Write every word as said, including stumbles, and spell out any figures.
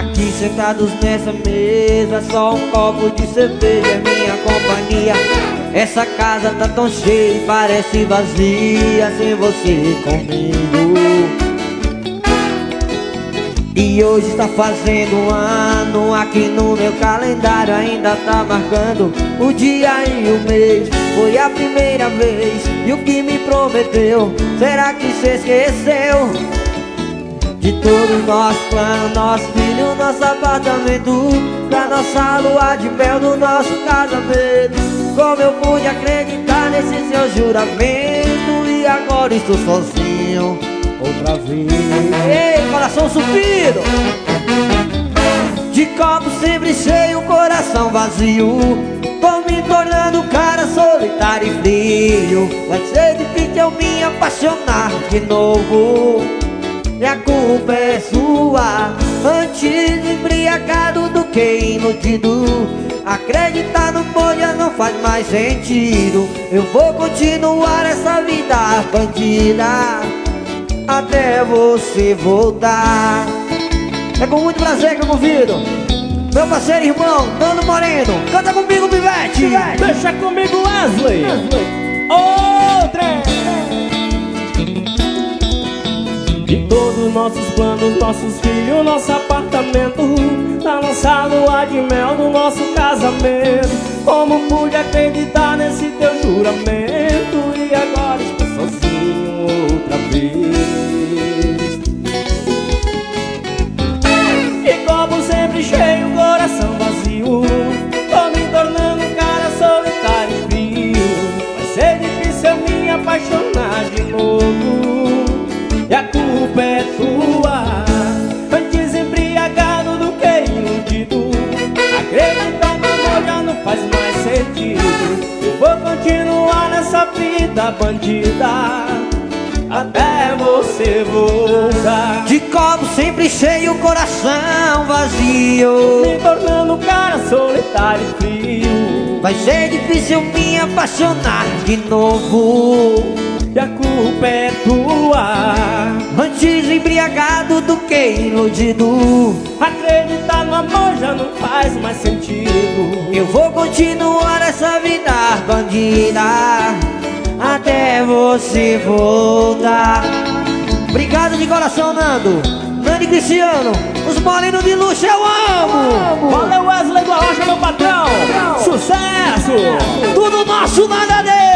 Aqui sentados nessa mesa, só um copo de cerveja é minha companhia. Essa casa tá tão cheia e parece vazia sem você comigo. E hoje está fazendo um ano, aqui no meu calendário ainda tá marcando o dia e o mês. Foi a primeira vez, e o que me prometeu, será que cê esqueceu? De todo o nosso plano, nosso filho, nosso apartamento, da nossa lua de mel, do nosso casamento. Como eu pude acreditar nesse seu juramento, e agora estou sozinho outra vez. Ei, coração subido, de copo sempre cheio, coração vazio. Tô me tornando um cara solitário e frio. Vai ser difícil eu me apaixonar de novo, e a culpa é sua. Antes embriagado do que iludido, acreditar no amor já não faz mais sentido. Eu vou continuar essa vida bandida até você voltar. É com muito prazer que eu convido meu parceiro e irmão, Nando Moreno. Canta comigo, Pivete. Deixa comigo, Wesley. Outra. De todos os nossos planos, nossos filhos, nosso apartamento, da nossa lua de mel, do nosso casamento. Como pude acreditar nesse teu juramento, e agora estou sozinho outra vez. E copo sempre cheio, coração vazio. Tô me tornando um cara solitário e frio. Vai ser difícil eu me apaixonar de novo, e a culpa é tua. Antes embriagado do que iludido, acreditar no amor já não faz mais sentido. Eu vou continuar nessa vida bandida até você voltar. De copo sempre cheio, coração vazio. Me tornando um cara solitário e frio. Vai ser difícil me apaixonar de novo, e a culpa é tua. Antes embriagado do que iludido, acreditar no amor já não faz mais sentido. eu vou continuar essa vida bandida até você voltar. Obrigado de coração, Nando, Nando e Cristiano, os morenos de luxo eu amo. Valeu, Wesley do Arrocha, meu patrão. Sucesso! Tudo nosso, nada dele.